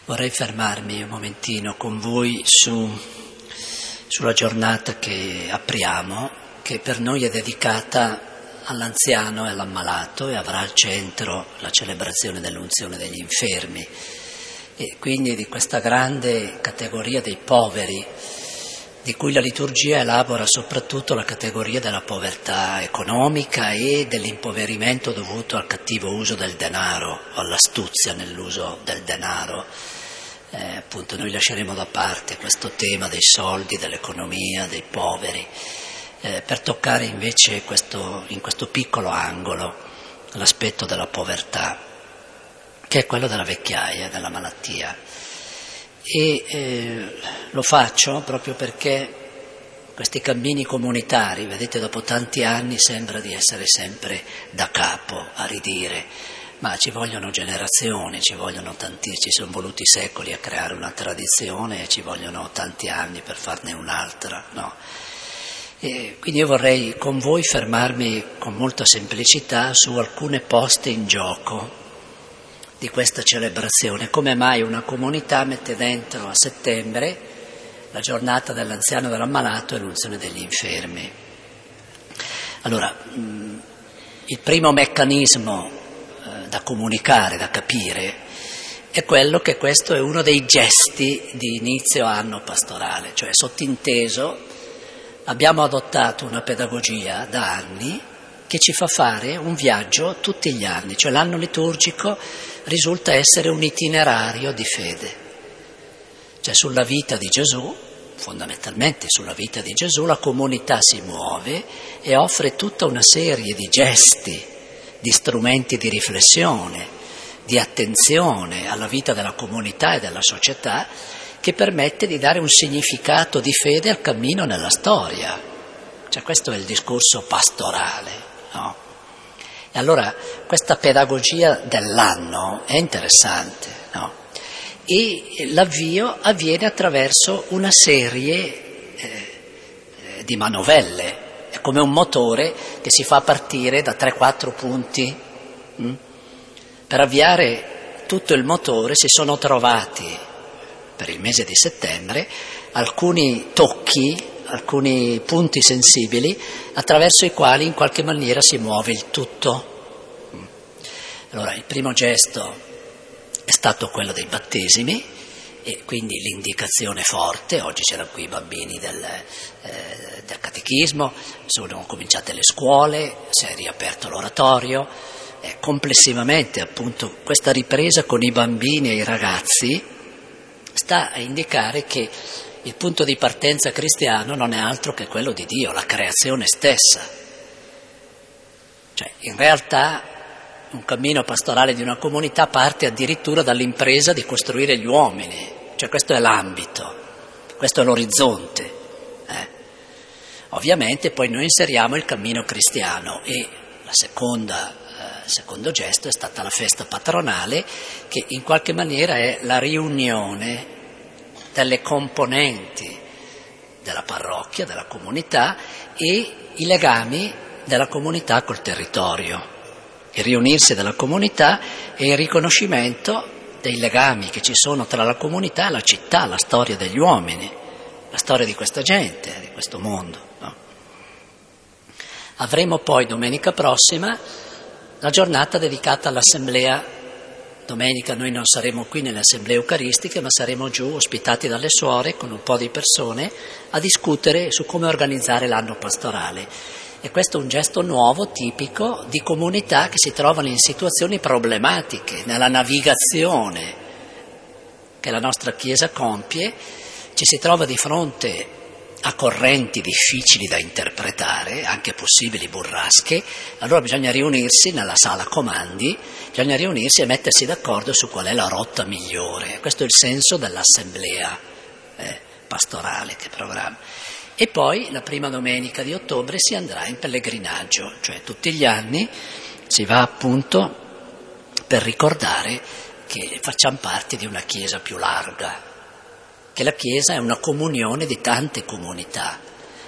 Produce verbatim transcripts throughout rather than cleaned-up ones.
Vorrei fermarmi un momentino con voi su, sulla giornata che apriamo, che per noi è dedicata all'anziano e all'ammalato e avrà al centro la celebrazione dell'unzione degli infermi e quindi di questa grande categoria dei poveri, di cui la liturgia elabora soprattutto la categoria della povertà economica e dell'impoverimento dovuto al cattivo uso del denaro, all'astuzia nell'uso del denaro. Eh, appunto noi lasceremo da parte questo tema dei soldi, dell'economia, dei poveri, eh, per toccare invece questo, in questo piccolo angolo l'aspetto della povertà, che è quello della vecchiaia, della malattia. E eh, lo faccio proprio perché questi cammini comunitari, vedete, dopo tanti anni sembra di essere sempre da capo a ridire, ma ci vogliono generazioni, ci vogliono tanti, ci sono voluti secoli a creare una tradizione e ci vogliono tanti anni per farne un'altra, no? E quindi io vorrei con voi fermarmi con molta semplicità su alcune poste in gioco di questa celebrazione. Come mai una comunità mette dentro a settembre la giornata dell'anziano e dell'ammalato e l'unzione degli infermi? Allora, il primo meccanismo da comunicare, da capire, è quello che questo è uno dei gesti di inizio anno pastorale, cioè sottinteso abbiamo adottato una pedagogia da anni che ci fa fare un viaggio tutti gli anni, cioè l'anno liturgico risulta essere un itinerario di fede, cioè sulla vita di Gesù, fondamentalmente sulla vita di Gesù, la comunità si muove e offre tutta una serie di gesti, di strumenti di riflessione, di attenzione alla vita della comunità e della società, che permette di dare un significato di fede al cammino nella storia. Cioè questo è il discorso pastorale, no? E allora questa pedagogia dell'anno è interessante, no? E l'avvio avviene attraverso una serie eh, di manovelle. È come un motore che si fa partire da tre quattro punti. Mm? Per avviare tutto il motore si sono trovati, per il mese di settembre, alcuni tocchi, alcuni punti sensibili attraverso i quali in qualche maniera si muove il tutto. Mm. Allora, il primo gesto è stato quello dei battesimi, e quindi l'indicazione forte. Oggi c'erano qui i bambini del, eh, del catechismo, sono cominciate le scuole, si è riaperto l'oratorio, eh, complessivamente appunto questa ripresa con i bambini e i ragazzi sta a indicare che il punto di partenza cristiano non è altro che quello di Dio, la creazione stessa. Cioè in realtà un cammino pastorale di una comunità parte addirittura dall'impresa di costruire gli uomini, cioè questo è l'ambito, questo è l'orizzonte. Eh. Ovviamente poi noi inseriamo il cammino cristiano e la seconda, eh, il secondo gesto è stata la festa patronale, che in qualche maniera è la riunione delle componenti della parrocchia, della comunità e i legami della comunità col territorio. Il riunirsi della comunità e il riconoscimento dei legami che ci sono tra la comunità e la città, la storia degli uomini, la storia di questa gente, di questo mondo. No? Avremo poi domenica prossima la giornata dedicata all'assemblea. Domenica noi non saremo qui nelle assemblee eucaristiche, ma saremo giù ospitati dalle suore con un po' di persone a discutere su come organizzare l'anno pastorale. E questo è un gesto nuovo, tipico, di comunità che si trovano in situazioni problematiche, nella navigazione che la nostra Chiesa compie, ci si trova di fronte a correnti difficili da interpretare, anche possibili burrasche, allora bisogna riunirsi nella sala comandi, bisogna riunirsi e mettersi d'accordo su qual è la rotta migliore. Questo è il senso dell'assemblea eh, pastorale che programma. E poi la prima domenica di ottobre si andrà in pellegrinaggio, cioè tutti gli anni si va appunto per ricordare che facciamo parte di una Chiesa più larga, che la Chiesa è una comunione di tante comunità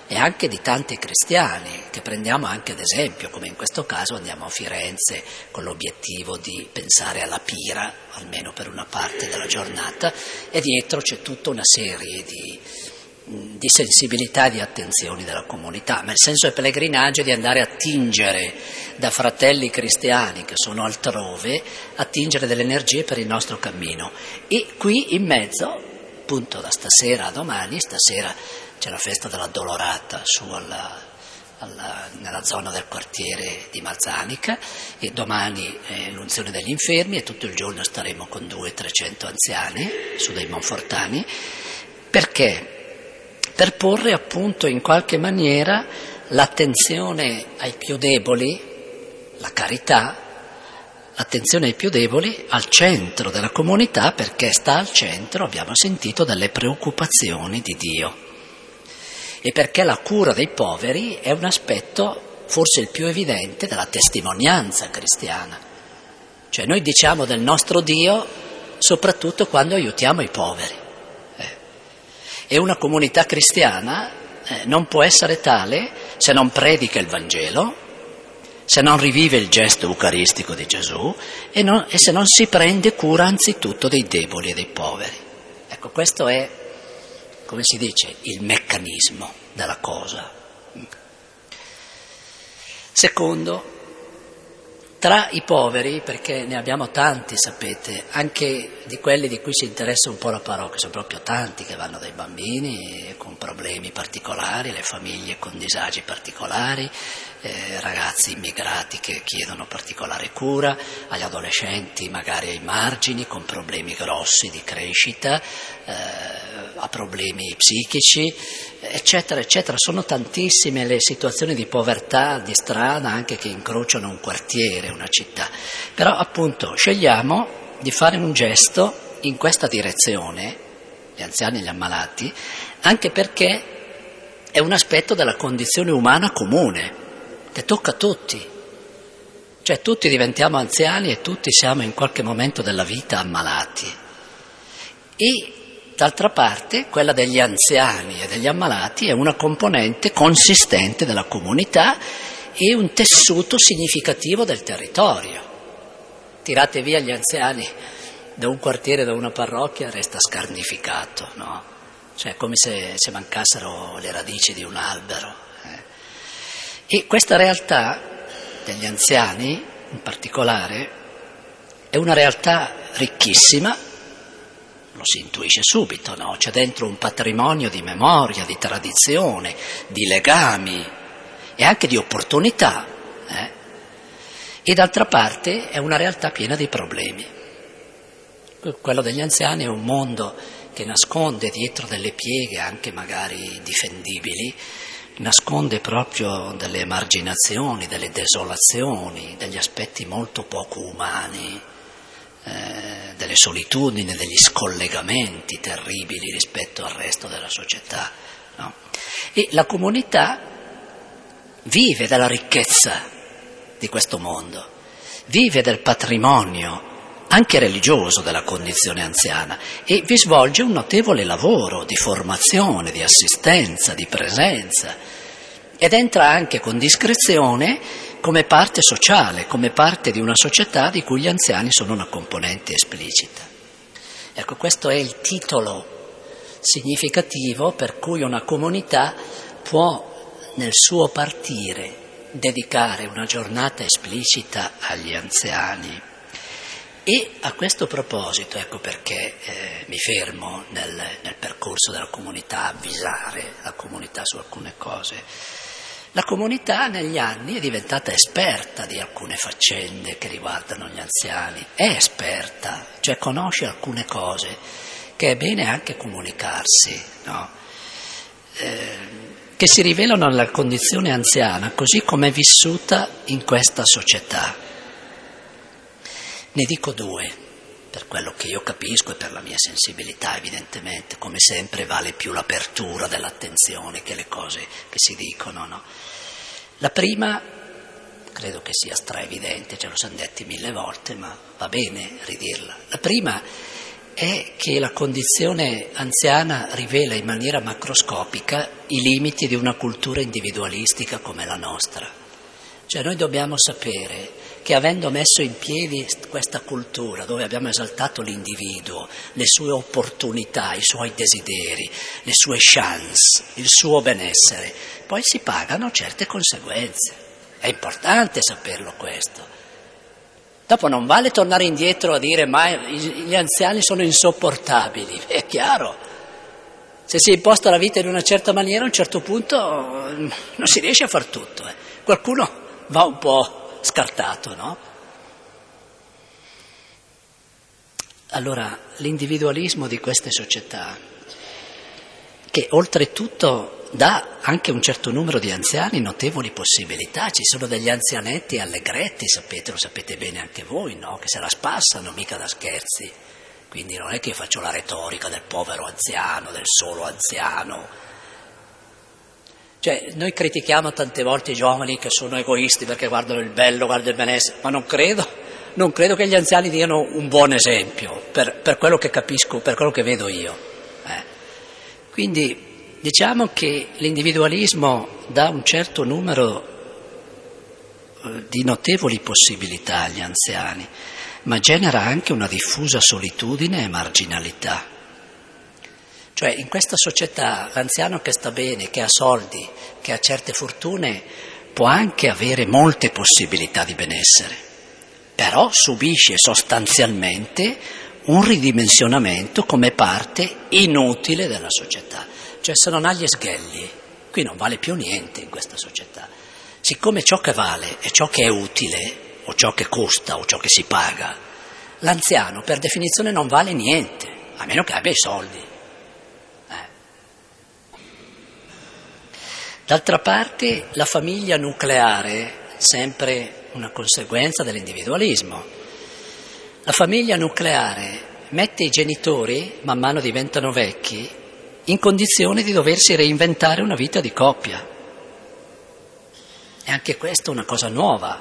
e anche di tanti cristiani, che prendiamo anche ad esempio, come in questo caso andiamo a Firenze con l'obiettivo di pensare alla Pira, almeno per una parte della giornata, e dietro c'è tutta una serie di, di sensibilità e di attenzioni della comunità, ma il senso del pellegrinaggio è di andare a tingere da fratelli cristiani che sono altrove, a tingere delle energie per il nostro cammino. E qui in mezzo, appunto da stasera a domani, stasera c'è la festa della Dolorata su alla, alla, nella zona del quartiere di Mazzanica, e domani è l'unzione degli infermi, e tutto il giorno staremo con due trecento anziani su dei Monfortani. Perché? Per porre appunto in qualche maniera l'attenzione ai più deboli, la carità, l'attenzione ai più deboli al centro della comunità, perché sta al centro, abbiamo sentito, delle preoccupazioni di Dio. E perché la cura dei poveri è un aspetto forse il più evidente della testimonianza cristiana. Cioè noi diciamo del nostro Dio soprattutto quando aiutiamo i poveri. Eh. E una comunità cristiana eh, non può essere tale se non predica il Vangelo, se non rivive il gesto eucaristico di Gesù e, non, e se non si prende cura anzitutto dei deboli e dei poveri. Ecco, questo è, come si dice, il meccanismo della cosa. Secondo, tra i poveri, perché ne abbiamo tanti, sapete, anche di quelli di cui si interessa un po' la parrocchia, sono proprio tanti che vanno dai bambini con problemi particolari, le famiglie con disagi particolari, eh, ragazzi immigrati che chiedono particolare cura, agli adolescenti magari ai margini con problemi grossi di crescita, eh, a problemi psichici, eccetera, eccetera. Sono tantissime le situazioni di povertà, di strada, anche che incrociano un quartiere, una città. Però appunto scegliamo di fare un gesto in questa direzione, gli anziani e gli ammalati, anche perché è un aspetto della condizione umana comune, che tocca a tutti. Cioè tutti diventiamo anziani e tutti siamo in qualche momento della vita ammalati. E d'altra parte, quella degli anziani e degli ammalati è una componente consistente della comunità e un tessuto significativo del territorio. Tirate via gli anziani da un quartiere, da una parrocchia, resta scarnificato, no? Cioè come se, se mancassero le radici di un albero. Eh. E questa realtà degli anziani, in particolare, è una realtà ricchissima. Lo si intuisce subito, no? C'è dentro un patrimonio di memoria, di tradizione, di legami e anche di opportunità. Eh? E d'altra parte è una realtà piena di problemi. Quello degli anziani è un mondo che nasconde dietro delle pieghe, anche magari difendibili, nasconde proprio delle emarginazioni, delle desolazioni, degli aspetti molto poco umani, Eh, delle solitudini, degli scollegamenti terribili rispetto al resto della società, no? E la comunità vive della ricchezza di questo mondo, vive del patrimonio anche religioso della condizione anziana e vi svolge un notevole lavoro di formazione, di assistenza, di presenza, ed entra anche con discrezione come parte sociale, come parte di una società di cui gli anziani sono una componente esplicita. Ecco, questo è il titolo significativo per cui una comunità può nel suo partire dedicare una giornata esplicita agli anziani. E a questo proposito, ecco perché eh, mi fermo nel, nel percorso della comunità, avvisare la comunità su alcune cose. La comunità negli anni è diventata esperta di alcune faccende che riguardano gli anziani, è esperta, cioè conosce alcune cose che è bene anche comunicarsi, no? eh, che si rivelano nella condizione anziana così come è vissuta in questa società. Ne dico due, per quello che io capisco e per la mia sensibilità evidentemente, come sempre vale più l'apertura dell'attenzione che le cose che si dicono, no? La prima, credo che sia straevidente, ce lo siamo detti mille volte, ma va bene ridirla. La prima è che la condizione anziana rivela in maniera macroscopica i limiti di una cultura individualistica come la nostra. Cioè noi dobbiamo sapere che avendo messo in piedi questa cultura dove abbiamo esaltato l'individuo, le sue opportunità, i suoi desideri, le sue chance, il suo benessere, poi si pagano certe conseguenze. È importante saperlo questo. Dopo non vale tornare indietro a dire ma gli anziani sono insopportabili, è chiaro. Se si è imposta la vita in una certa maniera, a un certo punto non si riesce a far tutto. Eh. Qualcuno va un po' scartato, no? Allora, l'individualismo di queste società, che oltretutto dà anche un certo numero di anziani notevoli possibilità, ci sono degli anzianetti allegretti, sapete, lo sapete bene anche voi, no? Che se la spassano mica da scherzi, quindi non è che io faccio la retorica del povero anziano, del solo anziano. Cioè, noi critichiamo tante volte i giovani che sono egoisti perché guardano il bello, guardano il benessere, ma non credo, non credo che gli anziani diano un buon esempio per, per quello che capisco, per quello che vedo io. Eh. Quindi diciamo che l'individualismo dà un certo numero eh, di notevoli possibilità agli anziani, ma genera anche una diffusa solitudine e marginalità. Cioè in questa società l'anziano che sta bene, che ha soldi, che ha certe fortune, può anche avere molte possibilità di benessere, però subisce sostanzialmente un ridimensionamento come parte inutile della società. Cioè se non ha gli sghelli, qui non vale più niente in questa società. Siccome ciò che vale è ciò che è utile, o ciò che costa, o ciò che si paga, l'anziano per definizione non vale niente, a meno che abbia i soldi. D'altra parte la famiglia nucleare, sempre una conseguenza dell'individualismo, la famiglia nucleare mette i genitori, man mano diventano vecchi, in condizione di doversi reinventare una vita di coppia. E anche questa è una cosa nuova.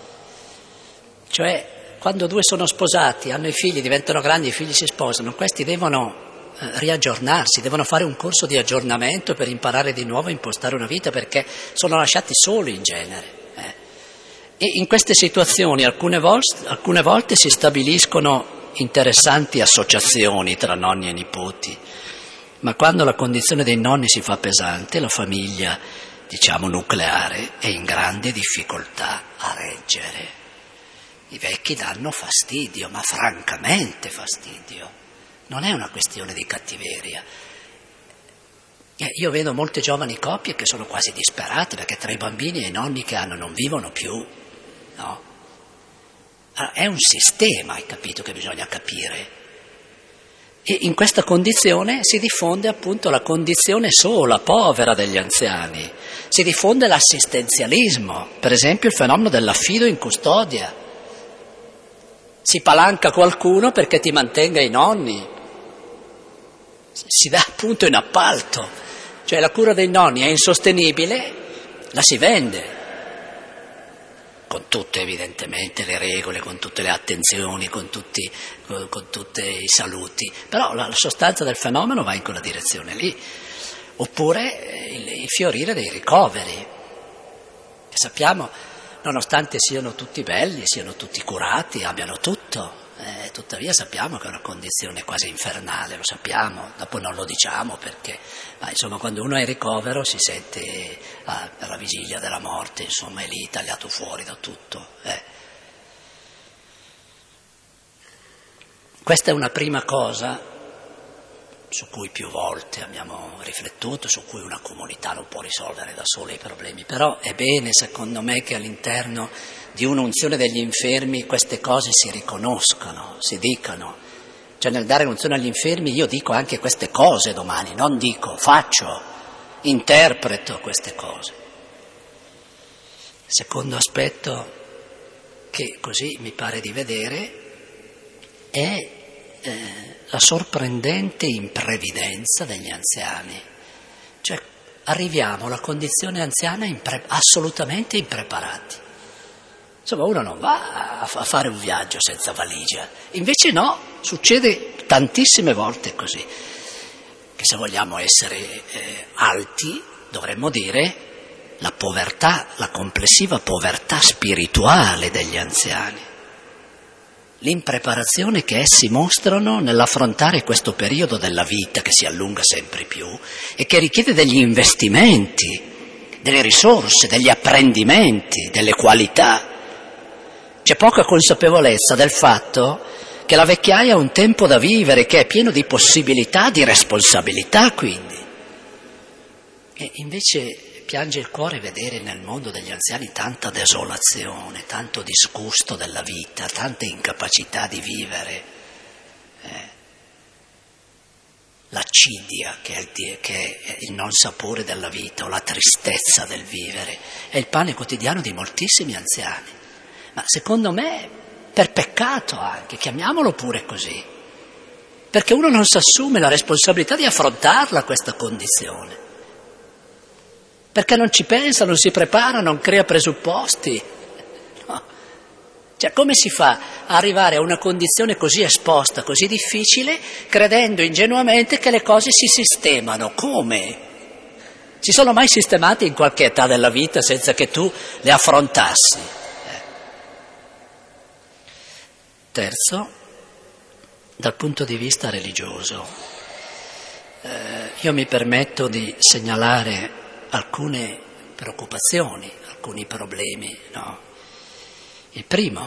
Cioè, quando due sono sposati, hanno i figli, diventano grandi, i figli si sposano, questi devono riaggiornarsi, devono fare un corso di aggiornamento per imparare di nuovo a impostare una vita, perché sono lasciati soli in genere. Eh. E in queste situazioni alcune volte, alcune volte si stabiliscono interessanti associazioni tra nonni e nipoti, ma quando la condizione dei nonni si fa pesante, la famiglia, diciamo nucleare, è in grande difficoltà a reggere. I vecchi danno fastidio, ma francamente fastidio. Non è una questione di cattiveria. Io vedo molte giovani coppie che sono quasi disperate perché tra i bambini e i nonni che hanno non vivono più, no? Allora, è un sistema, hai capito, che bisogna capire. E in questa condizione si diffonde appunto la condizione sola, povera degli anziani. Si diffonde l'assistenzialismo, per esempio il fenomeno dell'affido in custodia. Si palanca qualcuno perché ti mantenga i nonni. Si dà appunto in appalto, cioè la cura dei nonni è insostenibile, la si vende, con tutte evidentemente le regole, con tutte le attenzioni, con tutti, con, con tutti i saluti, però la, la sostanza del fenomeno va in quella direzione lì. Oppure il, il fiorire dei ricoveri, che sappiamo, nonostante siano tutti belli, siano tutti curati, abbiano tutto, Eh, tuttavia sappiamo che è una condizione quasi infernale, lo sappiamo, dopo non lo diciamo perché, ma insomma quando uno è in ricovero si sente ah, per la vigilia della morte, insomma è lì tagliato fuori da tutto. Eh. Questa è una prima cosa su cui più volte abbiamo riflettuto, su cui una comunità non può risolvere da sola i problemi, però è bene secondo me che all'interno di un'unzione degli infermi queste cose si riconoscano, si dicano. Cioè nel dare unzione agli infermi io dico anche queste cose domani, non dico, faccio, interpreto queste cose. Secondo aspetto che così mi pare di vedere è eh, la sorprendente imprevidenza degli anziani. Cioè arriviamo alla condizione anziana impre- assolutamente impreparati. Insomma, uno non va a fare un viaggio senza valigia, invece no, succede tantissime volte così, che se vogliamo essere eh, alti dovremmo dire la povertà, la complessiva povertà spirituale degli anziani, l'impreparazione che essi mostrano nell'affrontare questo periodo della vita che si allunga sempre più e che richiede degli investimenti, delle risorse, degli apprendimenti, delle qualità. C'è poca consapevolezza del fatto che la vecchiaia è un tempo da vivere, che è pieno di possibilità, di responsabilità quindi. E invece piange il cuore vedere nel mondo degli anziani tanta desolazione, tanto disgusto della vita, tanta incapacità di vivere, eh, l'accidia che è, il, che è il non sapore della vita o la tristezza del vivere, è il pane quotidiano di moltissimi anziani, ma secondo me per peccato anche, chiamiamolo pure così, perché uno non si assume la responsabilità di affrontarla questa condizione. Perché non ci pensa, non si prepara, non crea presupposti. No. Cioè, come si fa a arrivare a una condizione così esposta, così difficile, credendo ingenuamente che le cose si sistemano? Come? Si sono mai sistemate in qualche età della vita senza che tu le affrontassi? Eh. Terzo, dal punto di vista religioso, eh, io mi permetto di segnalare alcune preoccupazioni, alcuni problemi, no? Il primo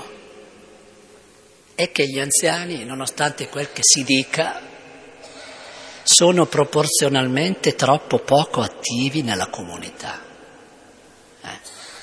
è che gli anziani, nonostante quel che si dica, sono proporzionalmente troppo poco attivi nella comunità. Eh?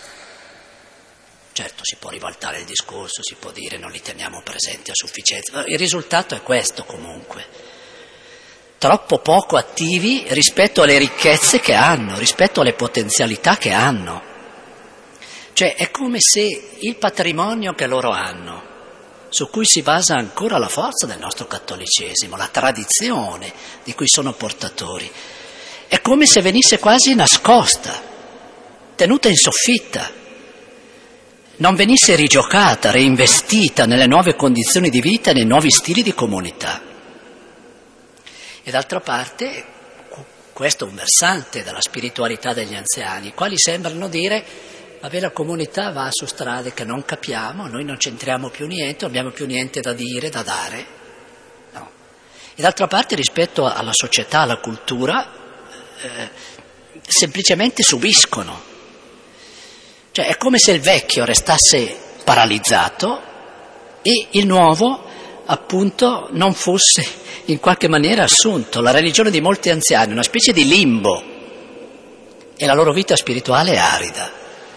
Certo, si può ribaltare il discorso, si può dire non li teniamo presenti a sufficienza, ma il risultato è questo comunque. Troppo poco attivi rispetto alle ricchezze che hanno, rispetto alle potenzialità che hanno. Cioè è come se il patrimonio che loro hanno, su cui si basa ancora la forza del nostro cattolicesimo, la tradizione di cui sono portatori, è come se venisse quasi nascosta, tenuta in soffitta, non venisse rigiocata, reinvestita nelle nuove condizioni di vita e nei nuovi stili di comunità. E d'altra parte, questo è un versante della spiritualità degli anziani, i quali sembrano dire, vabbè, la comunità va su strade che non capiamo, noi non c'entriamo più niente, non abbiamo più niente da dire, da dare. No. E d'altra parte, rispetto alla società, alla cultura, eh, semplicemente subiscono. Cioè è come se il vecchio restasse paralizzato e il nuovo, appunto, non fosse in qualche maniera assunto. La religione di molti anziani è una specie di limbo e la loro vita spirituale è arida.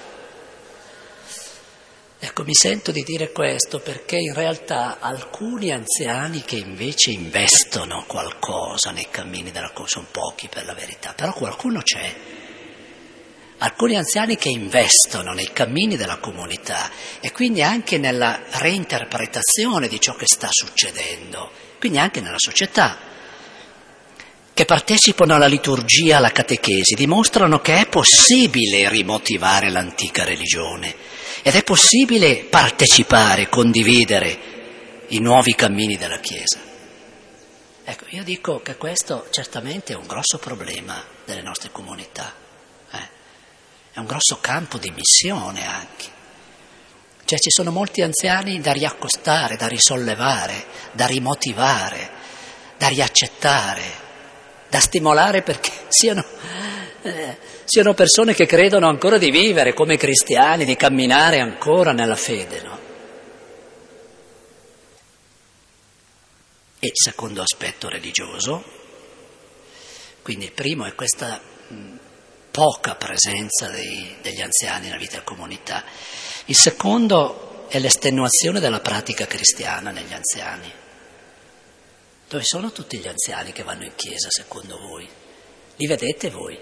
Ecco, mi sento di dire questo perché in realtà alcuni anziani che invece investono qualcosa nei cammini della cosa, sono pochi per la verità, però qualcuno c'è. Alcuni anziani che investono nei cammini della comunità e quindi anche nella reinterpretazione di ciò che sta succedendo, quindi anche nella società, che partecipano alla liturgia, alla catechesi, dimostrano che è possibile rimotivare l'antica religione ed è possibile partecipare, condividere i nuovi cammini della Chiesa. Ecco, io dico che questo certamente è un grosso problema delle nostre comunità. È un grosso campo di missione anche. Cioè ci sono molti anziani da riaccostare, da risollevare, da rimotivare, da riaccettare, da stimolare perché siano, eh, siano persone che credono ancora di vivere come cristiani, di camminare ancora nella fede, no? E il secondo aspetto religioso, quindi il primo è questa mh, poca presenza dei, degli anziani nella vita della comunità. Il secondo è l'estenuazione della pratica cristiana negli anziani. Dove sono tutti gli anziani che vanno in chiesa, secondo voi? Li vedete voi?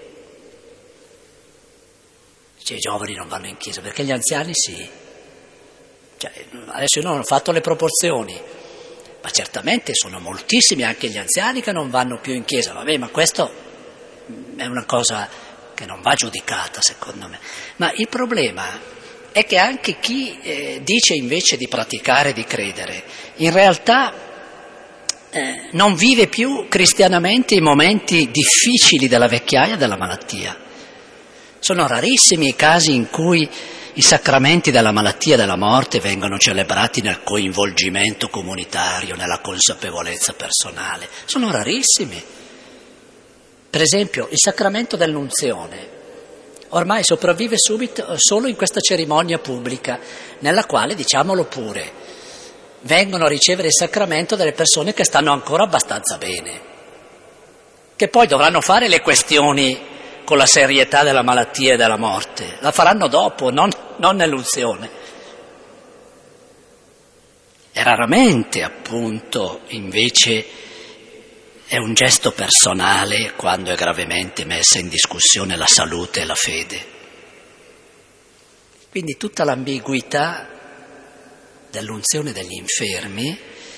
Cioè, i giovani non vanno in chiesa, perché gli anziani sì. Cioè, adesso io non ho fatto le proporzioni, ma certamente sono moltissimi anche gli anziani che non vanno più in chiesa. Vabbè, ma questo è una cosa che non va giudicata secondo me, ma il problema è che anche chi eh, dice invece di praticare, di credere, in realtà eh, non vive più cristianamente i momenti difficili della vecchiaia e della malattia. Sono rarissimi i casi in cui i sacramenti della malattia e della morte vengono celebrati nel coinvolgimento comunitario, nella consapevolezza personale. Sono rarissimi. Per esempio, il sacramento dell'unzione ormai sopravvive subito solo in questa cerimonia pubblica, nella quale, diciamolo pure, vengono a ricevere il sacramento delle persone che stanno ancora abbastanza bene, che poi dovranno fare le questioni con la serietà della malattia e della morte, la faranno dopo, non, non nell'unzione. E raramente, appunto, invece è un gesto personale quando è gravemente messa in discussione la salute e la fede. Quindi tutta l'ambiguità dell'unzione degli infermi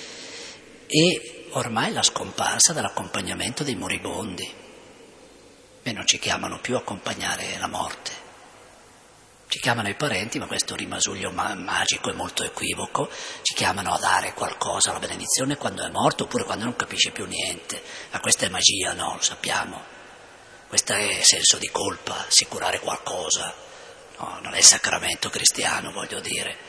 e ormai la scomparsa dell'accompagnamento dei moribondi. E non ci chiamano più a accompagnare la morte, ci chiamano i parenti, ma questo rimasuglio ma- magico è molto equivoco, ci chiamano a dare qualcosa, la benedizione quando è morto oppure quando non capisce più niente. Ma questa è magia, no, lo sappiamo, questo è senso di colpa, assicurare qualcosa, no, non è sacramento cristiano, voglio dire.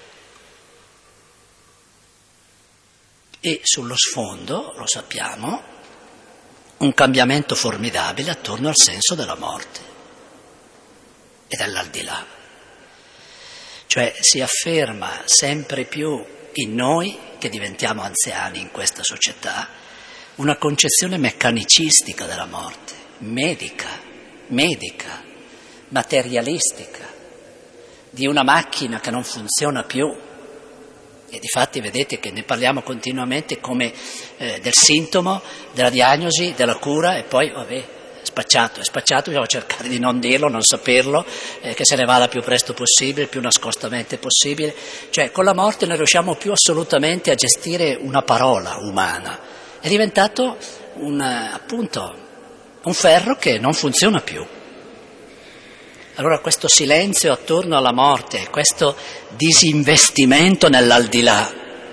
E sullo sfondo, lo sappiamo, un cambiamento formidabile attorno al senso della morte e dell'aldilà. Cioè si afferma sempre più in noi, che diventiamo anziani in questa società, una concezione meccanicistica della morte, medica, medica, materialistica, di una macchina che non funziona più. E difatti vedete che ne parliamo continuamente come eh, del sintomo, della diagnosi, della cura, e poi vabbè, spacciato, è spacciato, bisogna cercare di non dirlo, non saperlo, eh, che se ne vada più presto possibile, più nascostamente possibile. Cioè con la morte non riusciamo più assolutamente a gestire una parola umana, è diventato un, appunto un ferro che non funziona più. Allora questo silenzio attorno alla morte, questo disinvestimento nell'aldilà,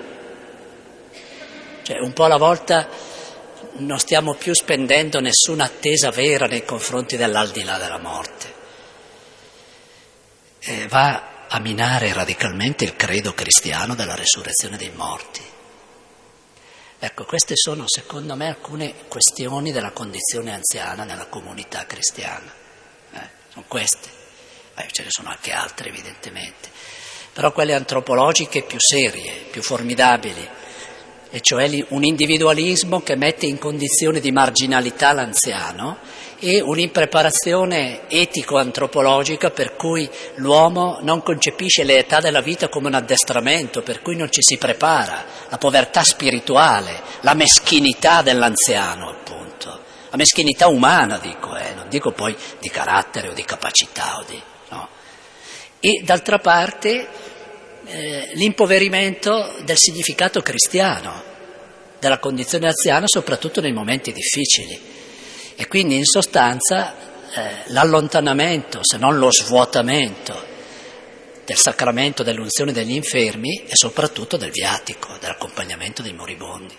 cioè un po' alla volta non stiamo più spendendo nessuna attesa vera nei confronti dell'aldilà della morte, e va a minare radicalmente il credo cristiano della resurrezione dei morti. Ecco, queste sono secondo me alcune questioni della condizione anziana nella comunità cristiana. Eh, sono queste, eh, ce ne sono anche altre evidentemente, però quelle antropologiche più serie, più formidabili, e cioè un individualismo che mette in condizione di marginalità l'anziano e un'impreparazione etico-antropologica per cui l'uomo non concepisce l'età della vita come un addestramento, per cui non ci si prepara, la povertà spirituale, la meschinità dell'anziano appunto. La meschinità umana, dico, eh, non dico poi di carattere o di capacità, o di, no. E d'altra parte eh, l'impoverimento del significato cristiano, della condizione anziana, soprattutto nei momenti difficili. E quindi in sostanza eh, l'allontanamento, se non lo svuotamento del sacramento dell'unzione degli infermi e soprattutto del viatico, dell'accompagnamento dei moribondi.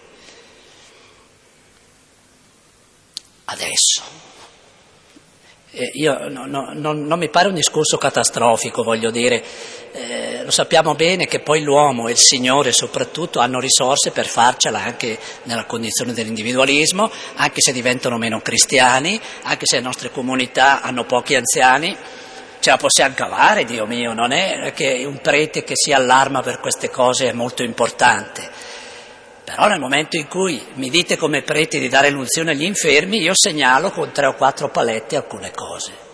Adesso, eh, io no, no, no, non mi pare un discorso catastrofico, voglio dire, eh, lo sappiamo bene che poi l'uomo e il Signore soprattutto hanno risorse per farcela anche nella condizione dell'individualismo, anche se diventano meno cristiani, anche se le nostre comunità hanno pochi anziani, ce la possiamo cavare, Dio mio, non è che un prete che si allarma per queste cose è molto importante. Però nel momento in cui mi dite come preti di dare l'unzione agli infermi, io segnalo con tre o quattro palette alcune cose.